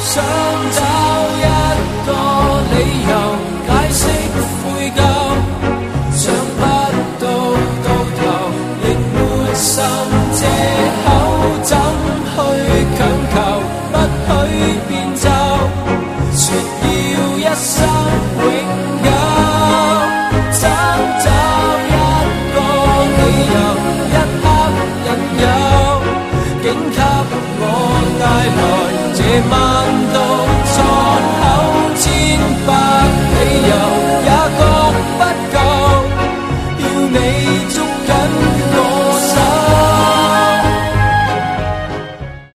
想找一個理由解釋悔疚，想不到到頭亦沒心遮。